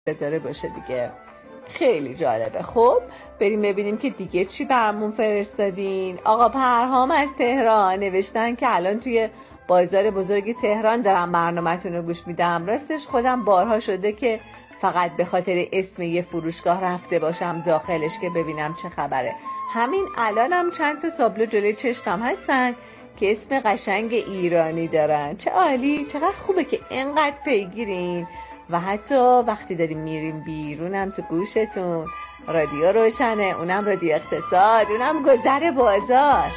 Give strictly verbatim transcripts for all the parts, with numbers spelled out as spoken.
داره باشه دیگه. خیلی جالبه. خب بریم ببینیم که دیگه چی برامون فرستادین. آقا پرهام از تهران نوشتن که الان توی بازار بزرگ تهران دارم برنامه‌تون رو گوش میدم. راستش خودم بارها شده که فقط به خاطر اسم یه فروشگاه رفته باشم داخلش که ببینم چه خبره. همین الانم چند تا تابلو جلوی چشمم هستن که اسم قشنگ ایرانی دارن. چه عالی، چقدر خوبه که اینقدر پیگیرین و حتی وقتی داریم میریم بیرونم تو گوشتون رادیو روشنه، اونم رادیو اقتصاد، اونم گذر بازار.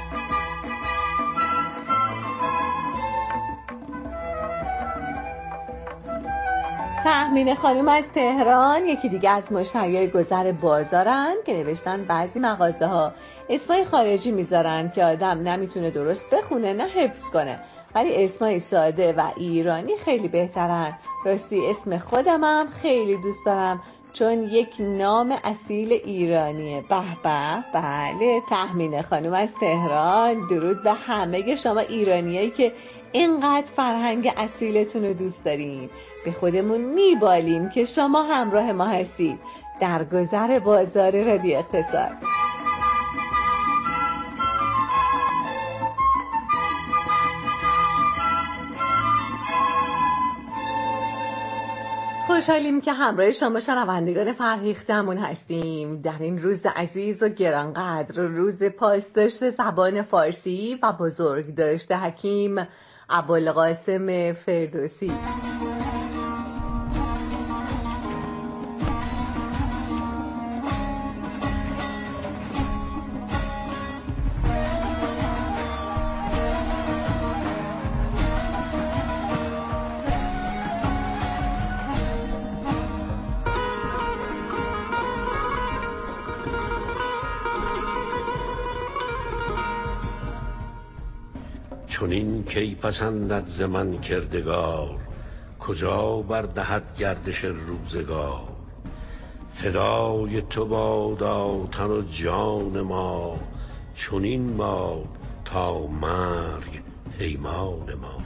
تهمینه خانم از تهران یکی دیگه از مشتریای گذر بازارن که نوشتن بعضی مغازه ها اسمای خارجی میذارن که آدم نمیتونه درست بخونه نه حفظ کنه، ولی اسمای ساده و ایرانی خیلی بهترن. راستی اسم خودمم خیلی دوست دارم چون یک نام اصیل ایرانیه. به به. بله، تهمینه خانم از تهران، درود به همه شما ایرانیایی که اینقدر فرهنگ اصیلتون رو دوست دارین. به خودمون میبالیم که شما همراه ما هستید در گذر بازار رادیو اقتصاد. خوشحالیم که همراه شما شنوندگان فرهیختمون هستیم در این روز عزیز و گرانقدر، روز پاسداشت زبان فارسی و بزرگداشت حکیم ابوالقاسم فردوسی. چون این کی پسندد ز من کردگار، کجا بردهد گردش روزگار. فدای تو بادا تن و جان ما، چون این باد تا مرگ پیمان ما.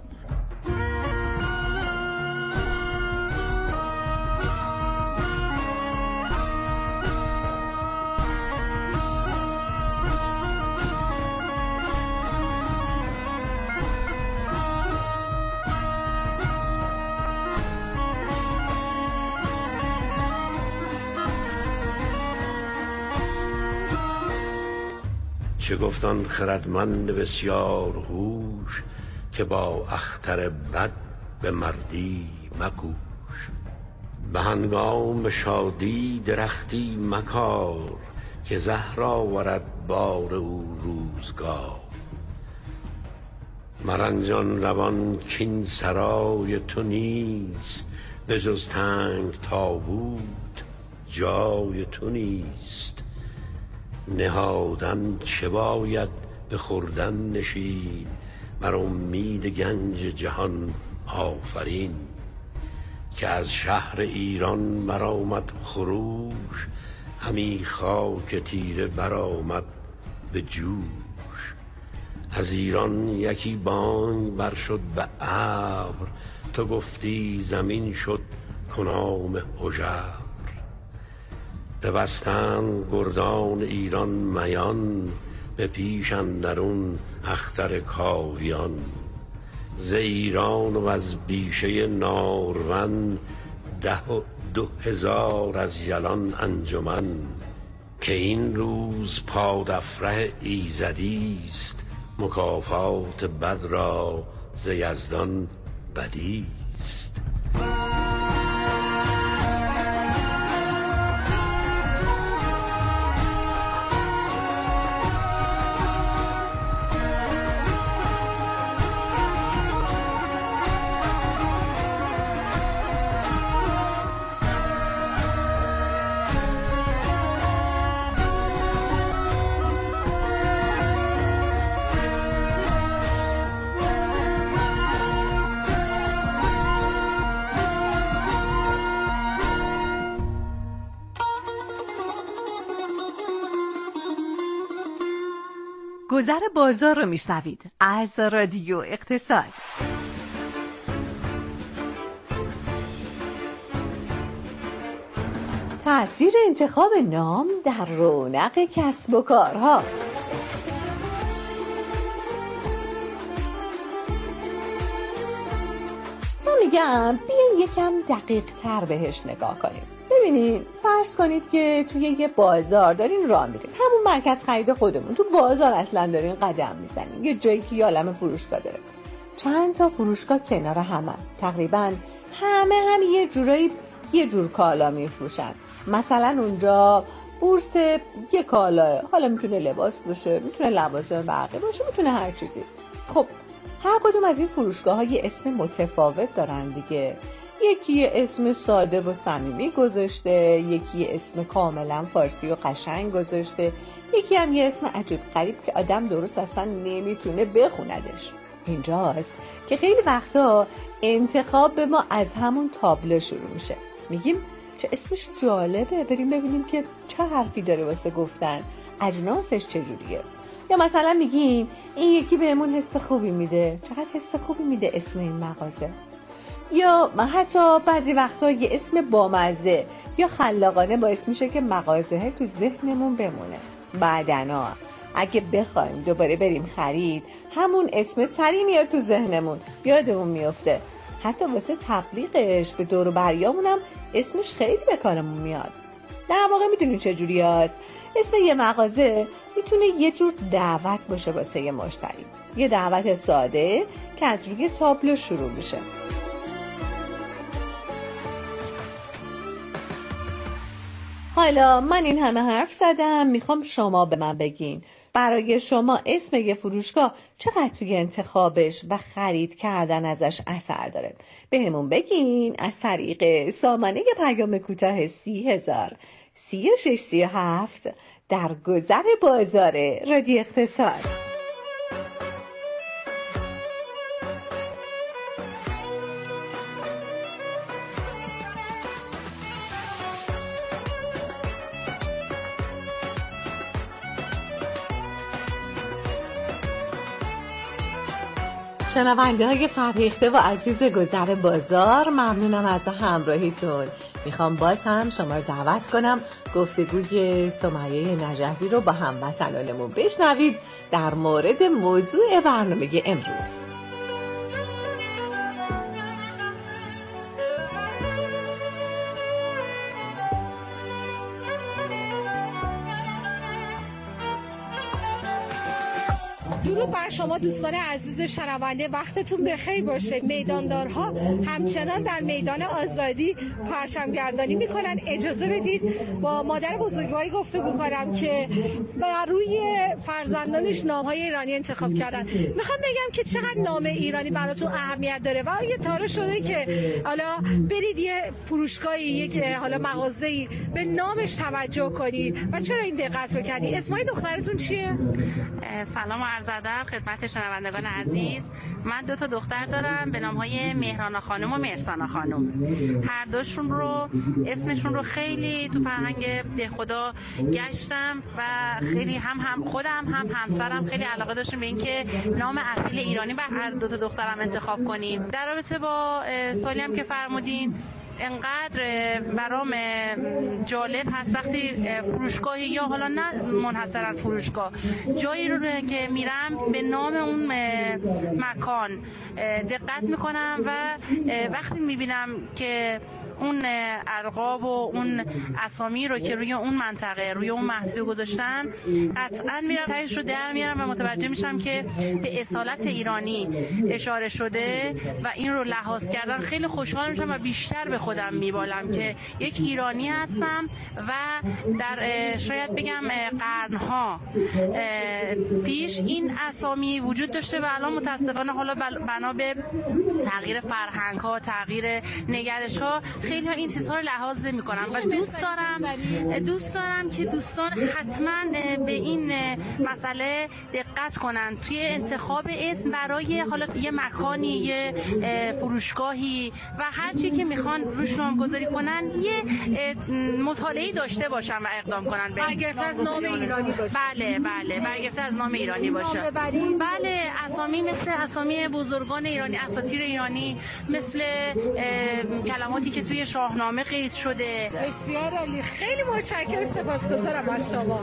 چه گفتان خردمند بسیار هوش، که با اختر بد به مردی مکوش. به هنگام شادی درختی مکار، که زهر آورد بار او روزگار. مرنجان روان کین سرای تو نیست، به جز تنگ تابوت جای تو نیست. نهادن چه باید به خوردن نشین، بر امید گنج جهان آفرین. که از شهر ایران برآمد خروش، همی خاک تیره برآمد به جوش. از ایران یکی بانگ بر شد به ابر، تو گفتی زمین شد کنام هژبر. ببستند گردان ایران میان، به پیش اندرون اختر کاویان. ز ایران و از بیشه نارون، ده و دو هزار از یلان انجمن. که این روز پادافره ایزدیست، مکافات بد را ز یزدان بدیست. گذر بازار رو میشنوید از رادیو اقتصاد. تأثیر انتخاب نام در رونق کسب و کارها. من میگم بیاین یکم دقیق تر بهش نگاه کنیم. ببینین، فرض کنید که توی یه بازار دارین راه میرین، همون مرکز خرید خودمون، تو بازار اصلا دارین قدم میزنین، یه جایی که یه عالمه فروشگاه داره، چند تا فروشگاه کنار همه، تقریبا همه هم یه جورایی یه جور کالا میفروشن. مثلا اونجا بورس یه کالا، حالا میتونه لباس باشه، میتونه لباس برقی باشه، میتونه هر چیزی. خب هر کدوم از این فروشگاه ها یه اسم متفاوت دارن دیگه. یکی یه اسم ساده و صمیمی گذاشته، یکی یه اسم کاملا فارسی و قشنگ گذاشته، یکی هم یه اسم عجیب غریب که آدم درست اصلا نمیتونه بخوندش. اینجاست که خیلی وقتا انتخاب به ما از همون تابلو شروع میشه. میگیم چه اسمش جالبه، بریم ببینیم که چه حرفی داره واسه گفتن، اجناسش چجوریه. یا مثلا میگیم این یکی بهمون حس خوبی میده، چقدر حس خوبی میده اسم این مغازه. یا حتی بعضی وقتا یه اسم بامزه یا خلاقانه باعث میشه که مغازه تو ذهنمون بمونه. بعدنا اگه بخوایم دوباره بریم خرید، همون اسم سری میاد تو ذهنمون، یادمون میفته. حتی واسه تبلیغش به دور و بریامون هم اسمش خیلی به کارمون میاد. در واقع میدونیم چجوری هست؟ اسم یه مغازه میتونه یه جور دعوت باشه واسه یه مشتری، یه دعوت ساده که از روی تابلو شروع میشه. حالا من این همه حرف زدم، میخوام شما به من بگین برای شما اسم یه فروشگاه چقدر توی انتخابش و خرید کردن ازش اثر داره. به همون بگین از طریق سامانه پیام کوتاه سی هزار سی و شش سی و هفت در گذر بازار رادیو اقتصاد. شنونده های فرهیخته و عزیز گذر بازار، ممنونم از همراهیتون. میخوام باز هم شما رو دعوت کنم گفتگوی سمیه نجفی رو با هموطنانمون بشنوید در مورد موضوع برنامه امروز. درود بر شما دوستان عزیز شنونده، وقتتون بخیر باشه. میداندارها همچنان در میدان آزادی پرچمگردانی میکنن. اجازه بدید با مادر بزرگواری گفتگو کنم که بر روی فرزندانش نامهای ایرانی انتخاب کردن. میخوام بگم که چقدر نام ایرانی براتون اهمیت داره و یه تاره شده که حالا برید یه فروشگاهی، یک حالا مغازه‌ای به نامش توجه کنید و چرا این دقت رو کردی؟ اسمای دخترتون چیه؟ سلام و عرض ادب خدمت شنوندگان عزیز. من دو تا دختر دارم به نام‌های مهرانا خانم و مرسانا خانم. هر دوشون رو اسمشون رو خیلی تو فرهنگ دهخدا گشتم و خیلی هم هم خودم هم همسرم خیلی علاقه داشتیم به اینکه نام اصیل ایرانی بر هر دو تا دخترم انتخاب کنیم. در رابطه با سوالی هم که فرمودین، انقدر برام جالب هست وقتی فروشگاهی یا حالا نه منحصرا فروشگاه، جایی رو که میرم به نام اون مکان دقت میکنم و وقتی میبینم که اون القاب و اون اسامی رو که روی اون منطقه روی اون محدوده گذاشتن، قطعا میرم تهش رو در میارم و متوجه میشم که به اصالت ایرانی اشاره شده و این رو لحاظ کردن. خیلی خوشحال میشم و بیشتر به خودم میبالم که یک ایرانی هستم و در شاید بگم قرنها پیش این اسامی وجود داشته و الان متاسفانه حالا بنا به تغییر فرهنگ ها، تغییر نگرش ها، خیلی ها این چیزها رو لحاظ نمی‌کنن و دوست دارم دوست دارم که دوستان حتما به این مسئله دقت کنن توی انتخاب اسم برای حالا یه مکانی، یه فروشگاهی و هر چی که میخوان روش نامگذاری کنن یه مطالعه‌ای داشته باشن و اقدام کنن به برگرفته از نام ایرانی باشه. بله بله برگرفته از نام ایرانی باشه. بله اسامی مثل اسامی بزرگان ایرانی، اساطیر ایرانی، مثل کلماتی که توی توی شاهنامه قید شده. بسیار عالی، خیلی متشکرم، سپاسگزارم از شما.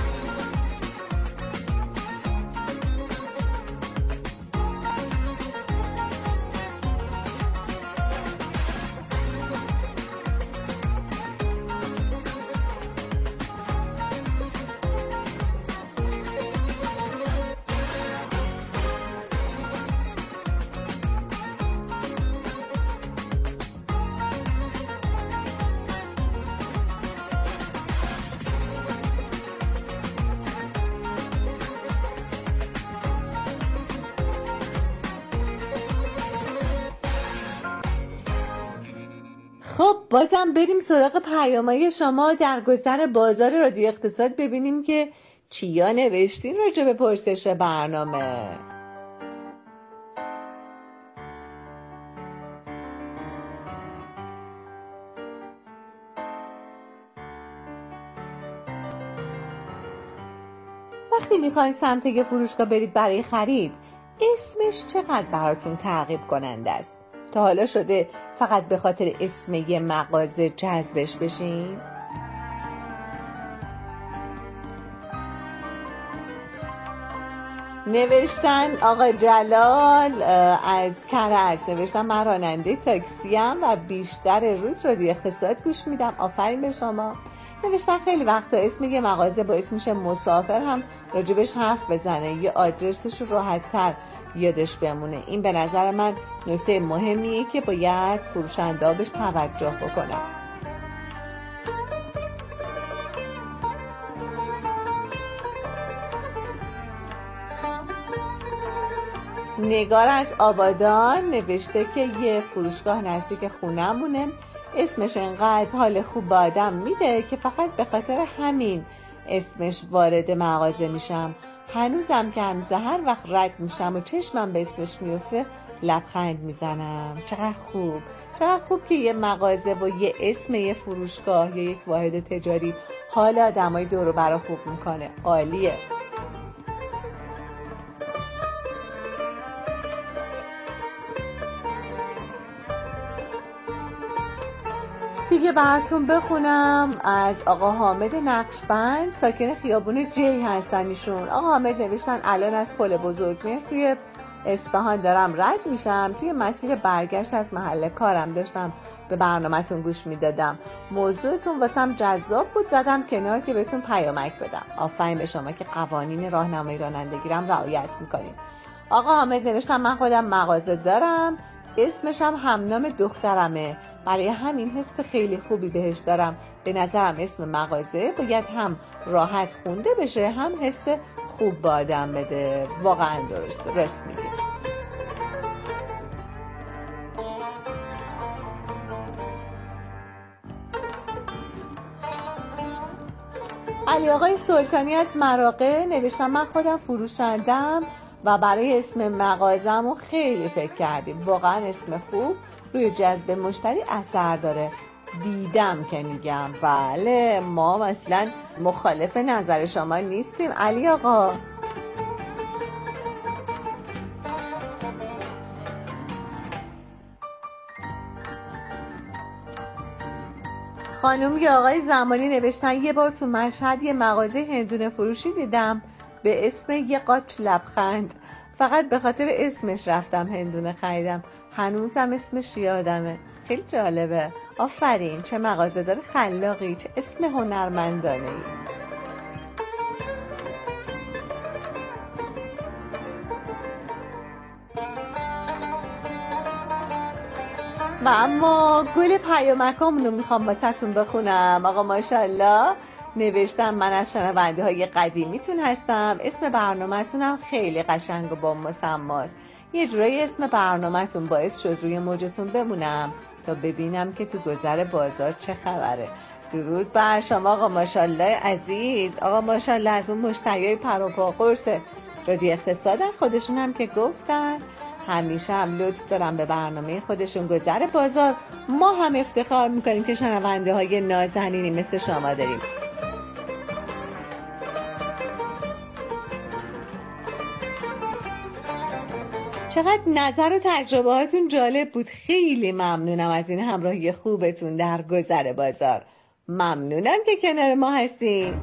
خب بازم بریم سراغ پیامای شما در گذر بازار رادیو اقتصاد، ببینیم که چیا نوشتین راجع به پرسش برنامه. وقتی میخواین سمت یه فروشگاه برید برای خرید، اسمش چقدر براتون تعقیب کننده است؟ تا حالا شده فقط به خاطر اسم یه مغازه جذبش بشین؟ نوشتن آقا جلال از کرج، نوشتن من راننده تاکسیم و بیشتر روز رادیو اقتصاد گوش میدم. آفرین به شما. نوشتن خیلی وقتا اسم یه مغازه باعث میشه مسافر هم راجبش حرف بزنه، یه آدرسش رو راحت تر یادش بمونه. این به نظر من نکته مهمیه که باید فروشنده بهش توجه بکنن. نگار از آبادان نوشته که یه فروشگاه نزدیک خونمونه، اسمش انقدر حال خوب به آدم میده که فقط به خاطر همین اسمش وارد مغازه میشم. هنوزم که هنوز هر وقت رد میشم و چشمم به اسمش میفته لبخند میزنم. چقدر خوب، چقدر خوب که یه مغازه و یه اسم یه فروشگاه یا یک واحد تجاری حال آدمای دور و برا خوب میکنه. عالیه. دیگه براتون بخونم از آقا حامد نقشبند، ساکن خیابون جی هستن ایشون. آقا حامد نوشتن الان از پل بزرگمهر توی اصفهان دارم رد میشم، توی مسیر برگشت از محل کارم داشتم به برنامه‌تون گوش میدادم، موضوعتون واسم جذاب بود، زدم کنار که بهتون پیامک بدم. آفرین به شما که قوانین راهنمایی رانندگی رو رعایت میکنین. آقا حامد نوشتن من خودم مغازه دارم، اسمش هم همنام دخترمه، برای همین حس خیلی خوبی بهش دارم. به نظرم اسم مغازه باید هم راحت خونده بشه هم حس خوب به آدم بده. واقعا درسته، راست میگی. علی آقای سلطانی از مراغه نوشتم من خودم فروشندم و برای اسم مغازه‌مو خیلی فکر کردیم. واقعا اسم خوب روی جذب مشتری اثر داره. دیدم که میگم. بله ما مثلا مخالف نظر شما نیستیم علی آقا. خانم یا آقای زمانی نوشتن یه بار تو مشهد یه مغازه هندونه فروشی دیدم به اسم یه قاچ لبخند، فقط به خاطر اسمش رفتم هندونه خریدم، هنوزم اسمش یادمه. خیلی جالبه. آفرین، چه مغازه داره خلاقی، چه اسم هنرمندانه ای. و اما گل پیامکامونو میخوام واسهتون بخونم. آقا ماشاءالله نوشتم من از شنونده های قدیمیتون هستم، اسم برنامه‌تونم خیلی قشنگ و با مسماست. یه جورایی اسم برنامه‌تون باعث شد روی موجتون بمونم تا ببینم که تو گذر بازار چه خبره. درود بر شما آقا ماشاءالله عزیز. آقا ماشاءالله از اون مشتریای پر و پا قرص رادیو اقتصادن، خودشون هم که گفتن همیشه هم لطف دارن به برنامه خودشون. گذر بازار ما هم افتخار میکنیم که شنونده های نازنینی مثل شما داریم. چقدر نظر و تجربه هاتون جالب بود. خیلی ممنونم از این همراهی خوبتون در گذر بازار. ممنونم که کنار ما هستین.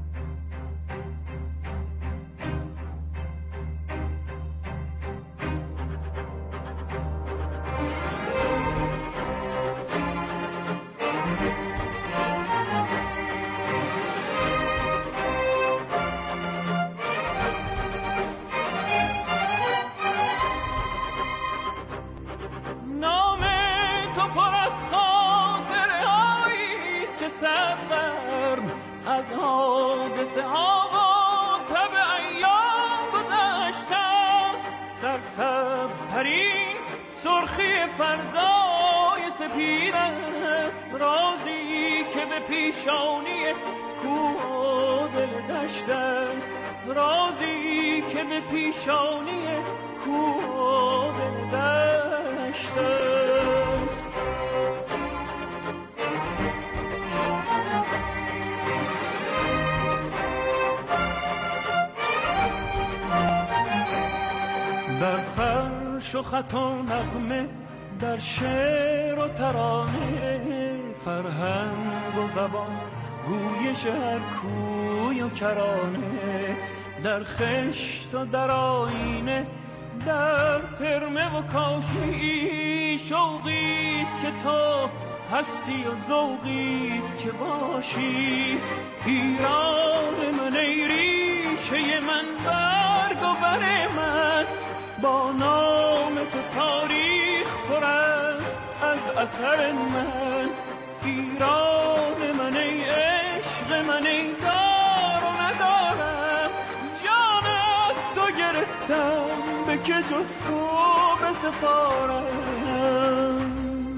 از حادثه ها و تب ایام گذشته است، سرسبز ترین سرخی فردای سپید است، رازی که به پیشانی کوه و دل دشت است، رازی که به پیشانی کوه و دل دشت است. در فرش و خط و نغمه، در شعر و ترانه، فرهنگ و زبان، گویش هر کوی و کرانه، در خشت و در آینه، در ترمه و کاشی، شوقیست که تو هستی و ذوقیست که باشی. ایران من ای ریشه من، برگ و بر من، با نام تو تاریخ پر است از اثر من. ایران من ای عشق من، ای دار و ندارم، جان از تو گرفتم، به که جز تو بسپارم.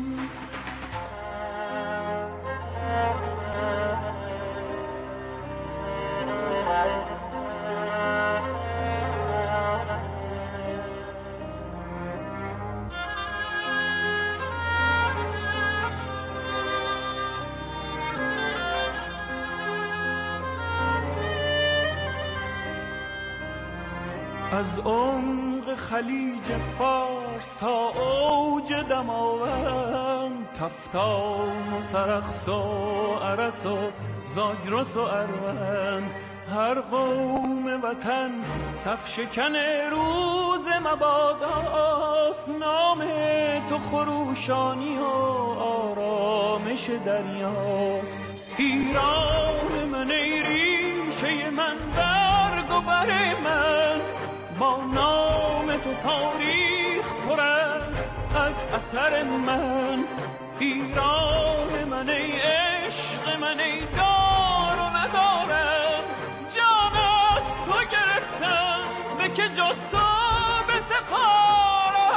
از عمق خلیج فارس تا اوج دماوند، کفتان و سرخس و ارس و زاگرس و اروند، هر قوم وطن صف شکن روز مباداست. نام تو خروشانی و آرامش دریاست. ایران من ای ریشه من، برگ و بر من، با نام تو تاریخ پر است از اثر من. ایران من ای عشق من، ای دار و ندارم، جان از تو گرفتم، به که جز تو بسپارم.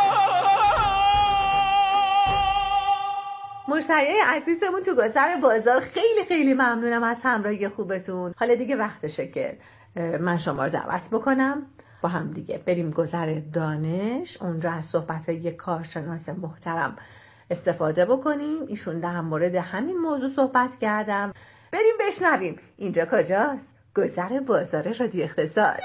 مشتریای عزیزمون تو گذر بازار، خیلی خیلی ممنونم از همراهی خوبتون. حالا دیگه وقتشه که من شما رو دعوت بکنم با هم دیگه بریم گذر دانش، اونجا از صحبت‌های یک کارشناس محترم استفاده بکنیم. ایشون در مورد همین موضوع صحبت کردم. بریم بشنویم. اینجا کجاست؟ گذر بازار رادیو اقتصاد.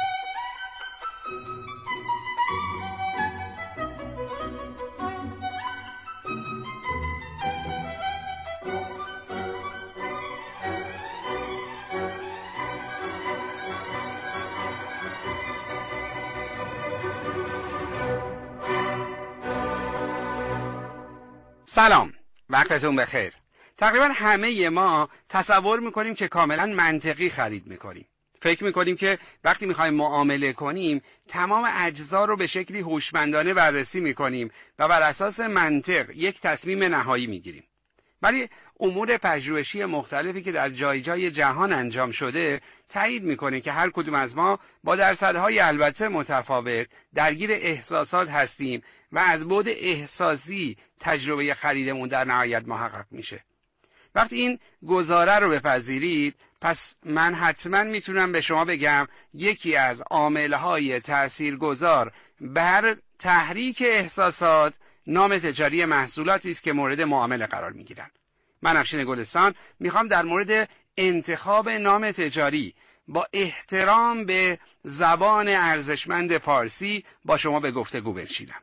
سلام، وقتتون بخیر. تقریبا همه ما تصور میکنیم که کاملا منطقی خرید میکنیم. فکر میکنیم که وقتی میخوایم معامله کنیم تمام اجزا رو به شکلی هوشمندانه بررسی میکنیم و بر اساس منطق یک تصمیم نهایی میگیریم. ولی امور پژوهشی مختلفی که در جای جای جهان انجام شده تایید میکنه که هر کدوم از ما با درصدهای البته متفاوت درگیر احساسات هستیم و از بعد احساسی تجربه خریدمون در نهایت محقق میشه. وقتی این گزاره رو بپذیرید، پس من حتما میتونم به شما بگم یکی از عاملهای تاثیرگذار بر تحریک احساسات نام تجاری محصولاتی است که مورد معامله قرار میگیرن. من افشین گلستان میخوام در مورد انتخاب نام تجاری با احترام به زبان ارزشمند پارسی با شما به گفتگو بنشینم.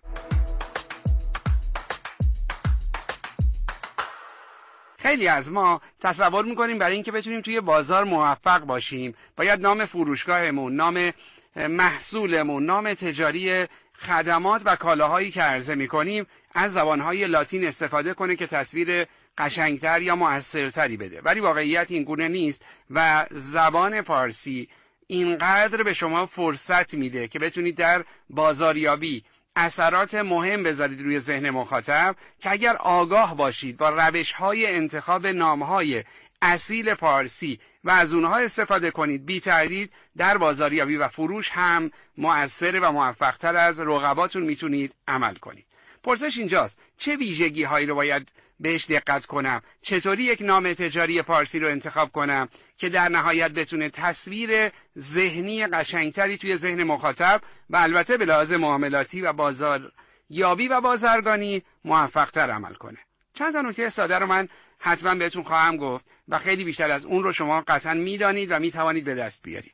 خیلی از ما تصور میکنیم برای اینکه بتونیم توی بازار موفق باشیم باید نام فروشگاهمون، نام محصولمون، نام تجاری خدمات و کالاهایی که عرضه میکنیم از زبانهای لاتین استفاده کنه که تصویر قشنگتر یا مؤثرتری بده. ولی واقعیت این گونه نیست و زبان پارسی اینقدر به شما فرصت میده که بتونید در بازاریابی اثرات مهم بذارید روی ذهن مخاطب که اگر آگاه باشید با روش‌های انتخاب نام‌های اصیل پارسی و از اونها استفاده کنید، بی تردید در بازاریابی و فروش هم مؤثر و موفق‌تر از رقباتون میتونید عمل کنید. پرسش اینجاست چه ویژگی هایی رو باید بهش دقت کنم؟ چطوری یک نام تجاری پارسی رو انتخاب کنم که در نهایت بتونه تصویر ذهنی قشنگتری توی ذهن مخاطب و البته به لحاظ معاملاتی و بازاریابی و بازرگانی موفق‌تر عمل کنه؟ چند تا نکته ساده رو من حتما بهتون خواهم گفت و خیلی بیشتر از اون رو شما قطعا میدانید و میتوانید به دست بیارید.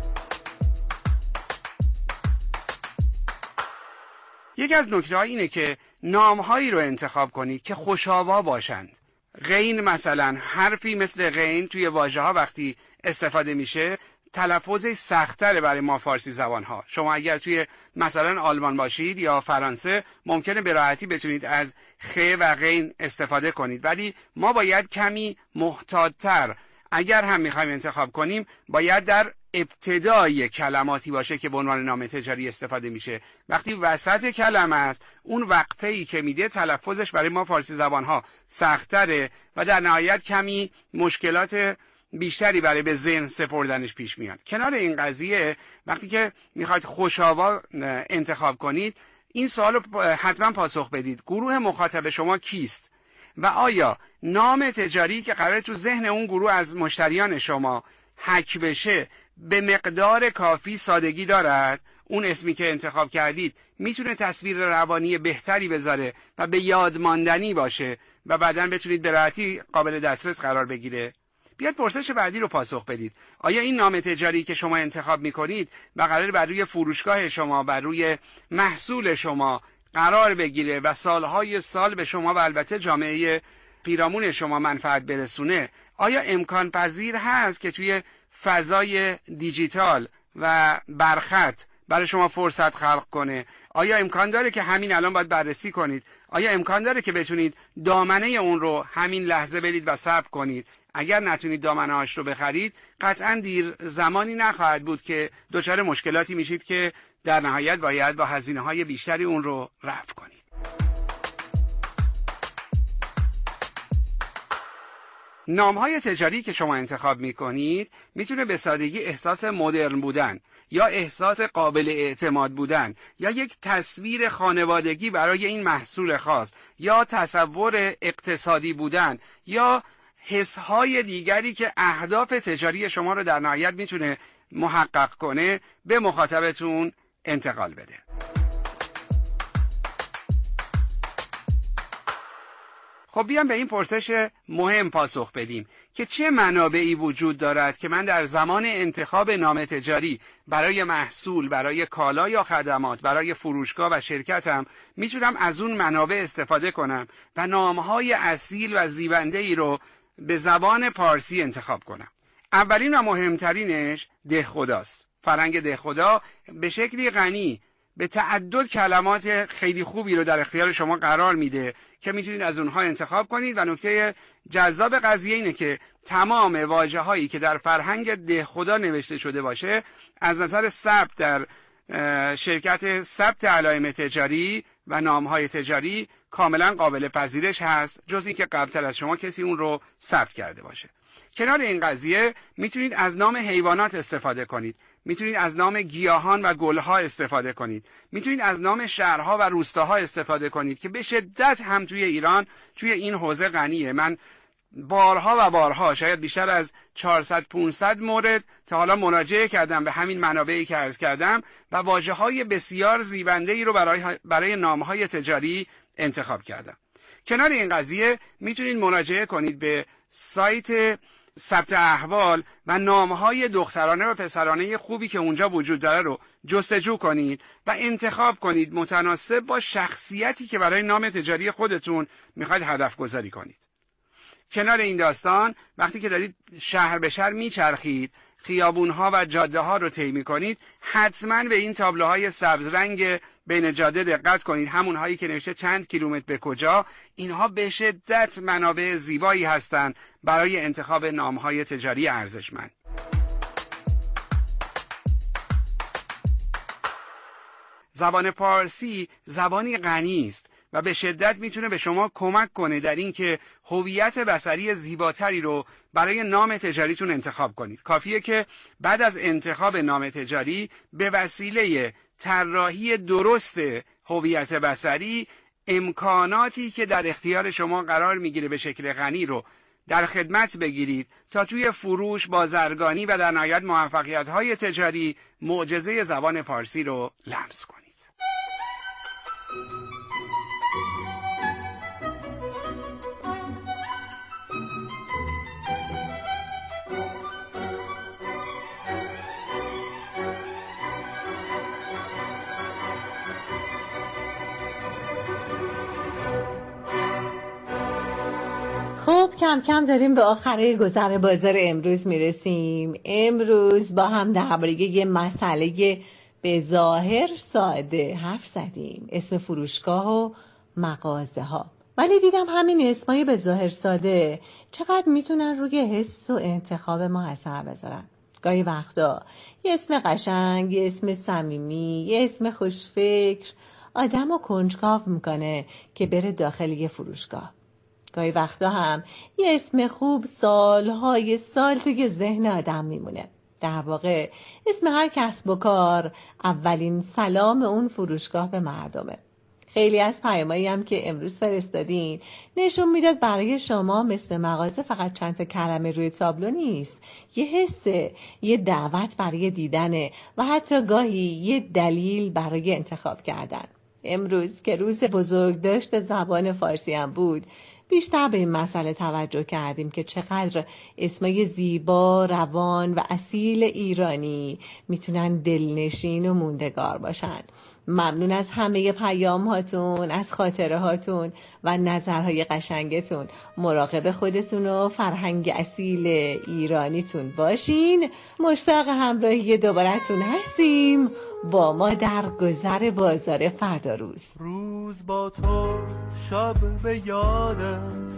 یکی از نکته‌ها اینه که نام‌هایی رو انتخاب کنید که خوش‌آوا باشند. غین مثلا، حرفی مثل غین توی واژه‌ها وقتی استفاده میشه تلفظش سخت‌تره برای ما فارسی زبان‌ها. شما اگر توی مثلا آلمان باشید یا فرانسه ممکنه به راحتی بتونید از خ و غین استفاده کنید، ولی ما باید کمی محتاط‌تر اگر هم می‌خوایم انتخاب کنیم باید در ابتدای کلماتی باشه که به عنوان نام تجاری استفاده میشه. وقتی وسط کلمه است اون وقفه‌ای که میده تلفظش برای ما فارسی زبان‌ها سخت‌تره و در نهایت کمی مشکلات بیشتری برای به ذهن سپردنش پیش میاد. کنار این قضیه وقتی که میخواید خوش‌آوا انتخاب کنید این سوال رو حتما پاسخ بدید: گروه مخاطب شما کیست؟ و آیا نام تجاری که قراره تو ذهن اون گروه از مشتریان شما حک بشه به مقدار کافی سادگی دارد؟ اون اسمی که انتخاب کردید میتونه تصویر روانی بهتری بذاره و به یاد ماندنی باشه و بعداً بتونید به راحتی قابل دسترس قرار بگیره؟ بیاید پرسش بعدی رو پاسخ بدید: آیا این نام تجاری که شما انتخاب میکنید و قرار بر روی فروشگاه شما، بر روی محصول شما قرار بگیره و سالهای سال به شما و البته جامعه پیرامون شما منفعت برسونه، آیا امکان پذیر هست که توی فضای دیجیتال و برخط برای شما فرصت خلق کنه؟ آیا امکان داره که همین الان باید بررسی کنید؟ آیا امکان داره که بتونید دامنه اون رو همین لحظه برید و ثبت کنید؟ اگر نتونید دامنه هاش رو بخرید قطعا دیر زمانی نخواهد بود که دچار مشکلاتی میشید که در نهایت باید با هزینه های بیشتری اون رو رفع کنید. نام‌های تجاری که شما انتخاب می‌کنید میتونه به سادگی احساس مدرن بودن یا احساس قابل اعتماد بودن یا یک تصویر خانوادگی برای این محصول خاص یا تصور اقتصادی بودن یا حس‌های دیگری که اهداف تجاری شما رو در نهایت میتونه محقق کنه به مخاطبتون انتقال بده. خب بیام به این پرسش مهم پاسخ بدیم که چه منابعی وجود دارد که من در زمان انتخاب نام تجاری برای محصول، برای کالا یا خدمات، برای فروشگاه و شرکتم میتونم از اون منابع استفاده کنم و نامهای اصیل و زیبنده‌ای رو به زبان پارسی انتخاب کنم. اولین و مهمترینش دهخداست. فرهنگ دهخدا به شکلی غنی به تعدد کلمات خیلی خوبی رو در اختیار شما قرار میده که میتونید از اونها انتخاب کنید و نکته جذاب قضیه اینه که تمام واژه‌هایی که در فرهنگ دهخدا نوشته شده باشه از نظر ثبت در شرکت ثبت علائم تجاری و نام‌های تجاری کاملا قابل پذیرش هست، جز اینکه قبلتر از شما کسی اون رو ثبت کرده باشه. کنار این قضیه میتونید از نام حیوانات استفاده کنید، میتونید از نام گیاهان و گلها استفاده کنید، میتونید از نام شهرها و روستاها استفاده کنید که به شدت هم توی ایران توی این حوزه غنیه. من بارها و بارها شاید بیشتر از چهارصد پانصد مورد تا حالا مراجعه کردم به همین منابعی که عرض کردم و واژه‌های بسیار زیبنده‌ای رو برای برای نام‌های تجاری انتخاب کردم. کنار این قضیه میتونید مراجعه کنید به سایت ثبت احوال و نامهای دخترانه و پسرانه خوبی که اونجا وجود داره رو جستجو کنید و انتخاب کنید متناسب با شخصیتی که برای نام تجاری خودتون میخواید هدف گذاری کنید. کنار این داستان وقتی که دارید شهر به شهر میچرخید، خیابونها و جاده ها رو طی میکنید، حتما به این تابلوهای سبز رنگ بین جاده دقت کنید، همون هایی که نوشته چند کیلومتر به کجا. اینها به شدت منابع زیبایی هستند برای انتخاب نامهای تجاری ارزشمند. زبان پارسی زبانی غنی است و به شدت میتونه به شما کمک کنه در این که هویت بصری زیباتری رو برای نام تجاریتون انتخاب کنید. کافیه که بعد از انتخاب نام تجاری به وسیله طراحی درست هویت بصری، امکاناتی که در اختیار شما قرار میگیره به شکل غنی رو در خدمت بگیرید تا توی فروش، بازرگانی و در نهایت موفقیت‌های تجاری معجزه زبان پارسی رو لمس کنید. خب کم کم داریم به آخره گذر بازار امروز میرسیم. امروز با هم درباره یه مسئله به ظاهر ساده حرف زدیم، اسم فروشگاه و مغازه ها. ولی دیدم همین اسمای به ظاهر ساده چقدر میتونن روی حس و انتخاب ما اثر بذارن. گاهی وقتا یه اسم قشنگ، یه اسم صمیمی، یه اسم خوشفکر آدمو کنجکاو میکنه که بره داخل یه فروشگاه. گاهی وقتا هم یه اسم خوب سالهای سال توی ذهن آدم میمونه. در واقع اسم هر کسب و کار اولین سلام اون فروشگاه به مردمه. خیلی از پیامایی هم که امروز فرستادین نشون میداد برای شما اسم مغازه فقط چند تا کلمه روی تابلو نیست، یه حسه، یه دعوت برای دیدنه و حتی گاهی یه دلیل برای انتخاب کردن. امروز که روز بزرگداشت زبان فارسی هم بود، بیشتر به این مسئله توجه کردیم که چقدر اسمای زیبا، روان و اصیل ایرانی میتونن دلنشین و موندگار باشن. ممنون از همه پیام هاتون، از خاطره هاتون و نظرهای قشنگتون. مراقب خودتون و فرهنگ اصیل ایرانیتون باشین. مشتاق همراهی دوبارتون هستیم با ما در گذر بازار فردا روز. روز با تو، شب به یادت،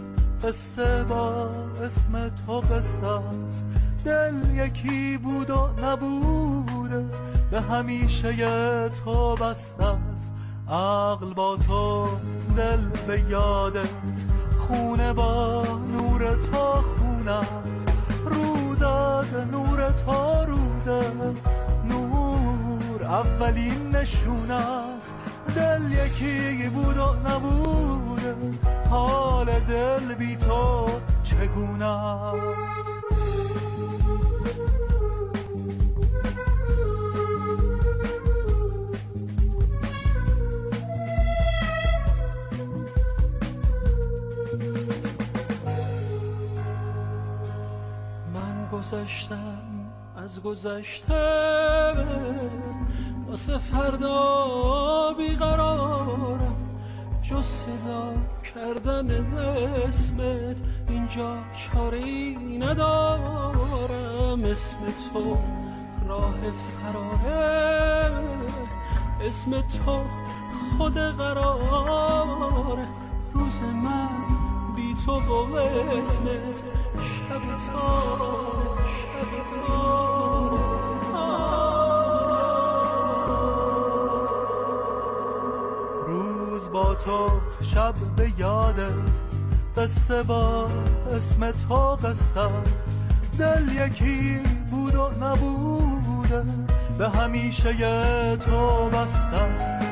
قصه با اسم تو قصه است. دل یکی بود و نبوده، به همیشه تو بسته است. عقل با تو، دل به یادت، خونه با نور تو خونه است. روز از نور تو روزه، نور اولین نشونه است. دل یکی بود و نبوده، حال دل بی تو چگونه است. گذشتم از گذشته، واسه فردا بیقرارم. جز صدا کردن اسمت اینجا چاری ندارم. اسم تو راه فراره، اسم تو خود قراره. روز من بی تو و اسمت شب تاره، شب تاره. روز با تو، شب به یادت، قصه با اسم تو قصه است. دل یکی بود و نبوده، به همیشه تو بسته است.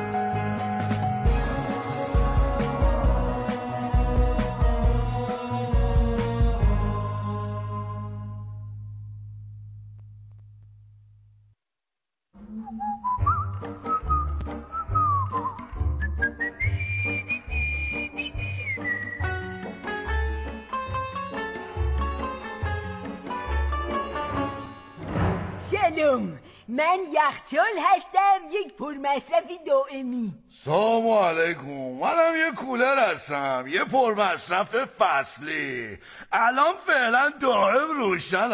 سلام، من یخچال هستم، یک پرمصرفی دائمی. سلام علیکم، منم یه کولر هستم، یه پرمصرف فصلی. الان فعلا دائم روشن